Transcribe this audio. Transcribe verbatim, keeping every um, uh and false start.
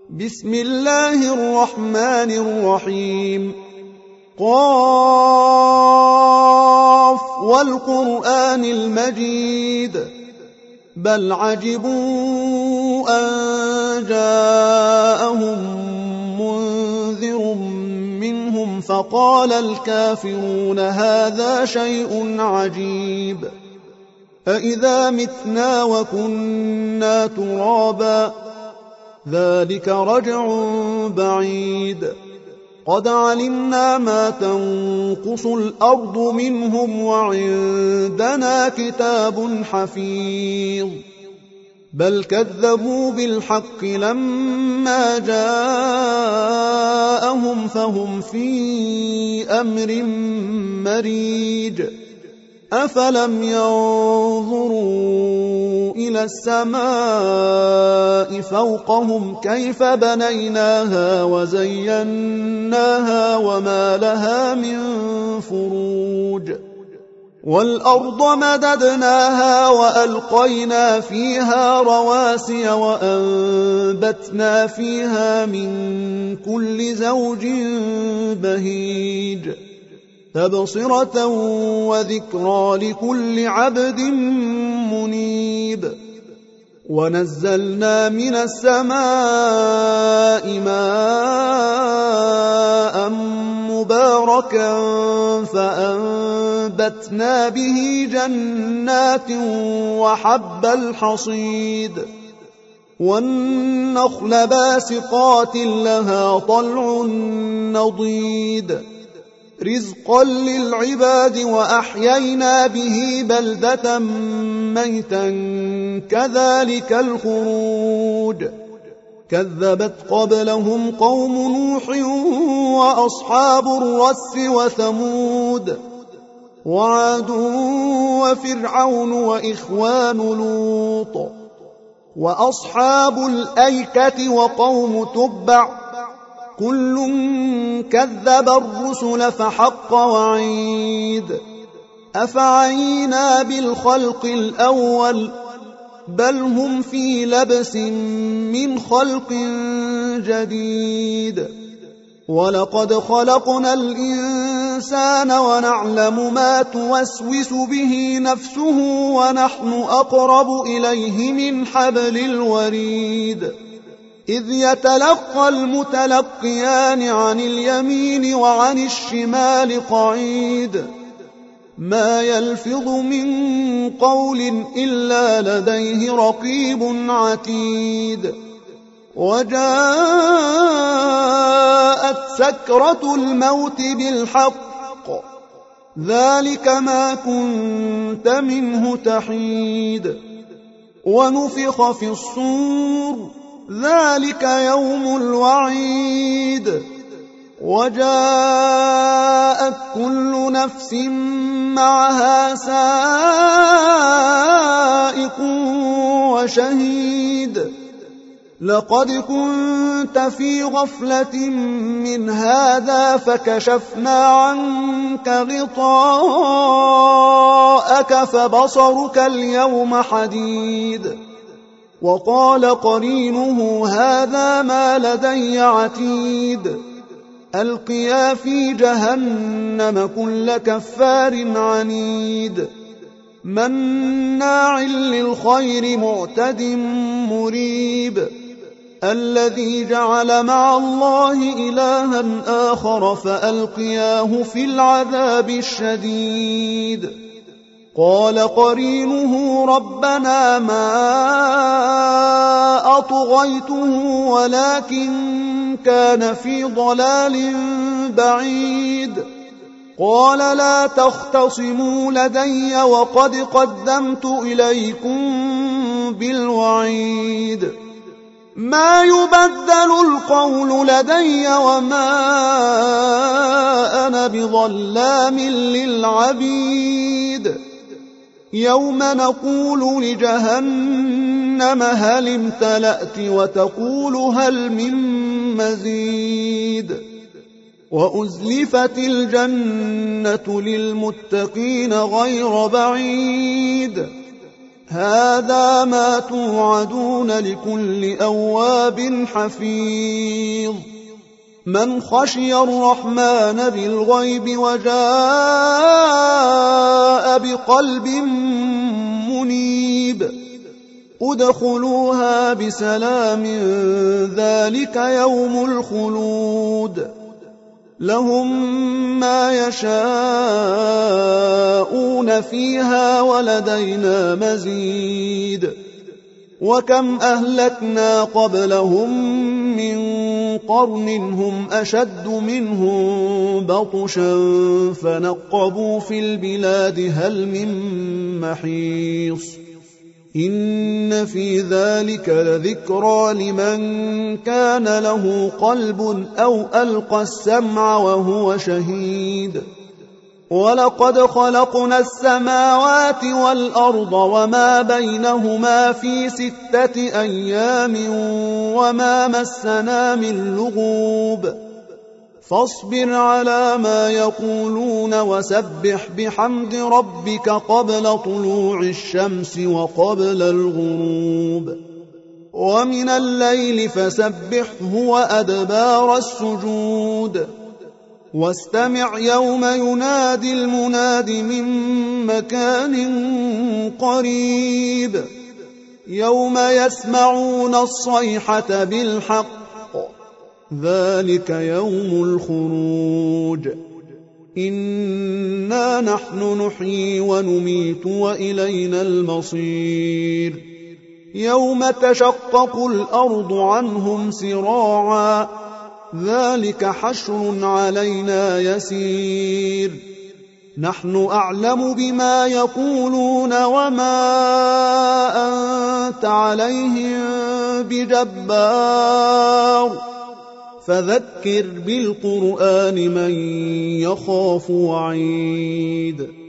بسم الله الرحمن الرحيم. قاف والقرآن المجيد بل عجبوا أن جاءهم منذر منهم فقال الكافرون هذا شيء عجيب أإذا متنا وكنا ترابا ذلك رجع بعيد قد علمنا ما تنقص الأرض منهم وعندنا كتاب حفيظ بل كذبوا بالحق لما جاءهم فهم في أمر مريج أفلم ينظروا إلى السماء فوقهم كيف بنيناها وزيناها وما لها من فروج والأرض مددناها وألقينا فيها رواسي وأنبتنا فيها من كل زوج بهيج تبصرة وذكرى لكل عبد منيب ونزلنا من السماء ماء مباركا فأنبتنا به جنات وحب الحصيد والنخل باسقات لها طلع نضيد رزقا للعباد وأحيينا به بلدة ميتا كذلك الخروج كذبت قبلهم قوم نوح وأصحاب الرس وثمود وعاد وفرعون وإخوان لوط وأصحاب الأيكة وقوم تبع كل كذب الرسل فحق وعيد أفعينا بالخلق الأول بل هم في لبس من خلق جديد ولقد خلقنا الإنسان ونعلم ما توسوس به نفسه ونحن أقرب إليه من حبل الوريد إذ يتلقى المتلقيان عن اليمين وعن الشمال قعيد ما يلفظ من قول إلا لديه رقيب عتيد وجاءت سكرة الموت بالحق ذلك ما كنت منه تحيد ونفخ في الصور ذلك يوم الوعيد وجاءت كل نفس معها سائق وشهيد لقد كنت في غفلة من هذا فكشفنا عنك غطاءك فبصرك اليوم حديد وقال قرينه هذا ما لدي عتيد ألقيا في جهنم كل كفار عنيد مناع للخير معتد مريب الذي جعل مع الله إلها آخر فألقياه في العذاب الشديد قال قرينه ربنا ما أطغيته ولكن كان في ضلال بعيد قال لا تختصموا لدي وقد قدمت إليكم بالوعيد ما يبدل القول لدي وما أنا بظلام للعبيد يوم نقول لجهنم هل امتلأت وتقول هل من مزيد وأزلفت الجنة للمتقين غير بعيد هذا ما توعدون لكل أواب حفيظ من خشي الرحمن بالغيب وجاء بقلب منيب ادخلوها بسلام ذلك يوم الخلود لهم ما يشاءون فيها ولدينا مزيد وكم أهلكنا قبلهم من قرن هم أشد منهم بطشا فنقبوا في البلاد هل من محيص إن في ذلك لذكرى لمن كان له قلب أو ألقى السمع وهو شهيد ولقد خلقنا السماوات والأرض وما بينهما في ستة أيام وما مسنا من لغوب فاصبر على ما يقولون وسبح بحمد ربك قبل طلوع الشمس وقبل الغروب ومن الليل فسبحه وأدبار السجود واستمع يوم ينادي المناد من مكان قريب يوم يسمعون الصيحة بالحق ذلك يوم الخروج إنا نحن نحيي ونميت وإلينا المصير يوم تشقق الأرض عنهم سراعا ذلك حشر علينا يسير نحن أعلم بما يقولون وما أنت عليهم بجبار فذكر بالقرآن من يخاف وعيد